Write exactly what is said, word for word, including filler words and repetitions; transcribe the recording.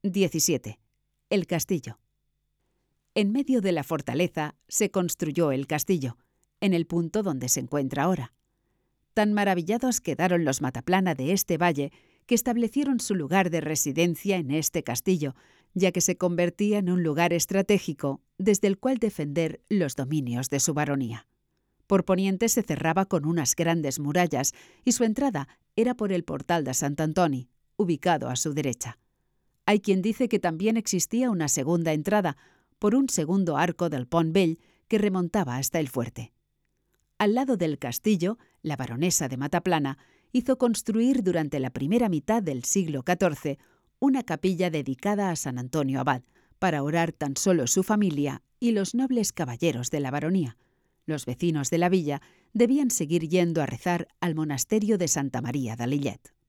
diecisiete. El castillo. En medio de la fortaleza se construyó el castillo, en el punto donde se encuentra ahora. Tan maravillados quedaron los Mataplana de este valle que establecieron su lugar de residencia en este castillo, ya que se convertía en un lugar estratégico desde el cual defender los dominios de su baronía. Por poniente se cerraba con unas grandes murallas y su entrada era por el portal de Sant Antoni, ubicado a su derecha. Hay quien dice que también existía una segunda entrada por un segundo arco del Pont Vell que remontaba hasta el fuerte. Al lado del castillo, la baronesa de Mataplana hizo construir durante la primera mitad del siglo catorce una capilla dedicada a San Antonio Abad, para orar tan solo su familia y los nobles caballeros de la baronía. Los vecinos de la villa debían seguir yendo a rezar al monasterio de Santa María de Lillet.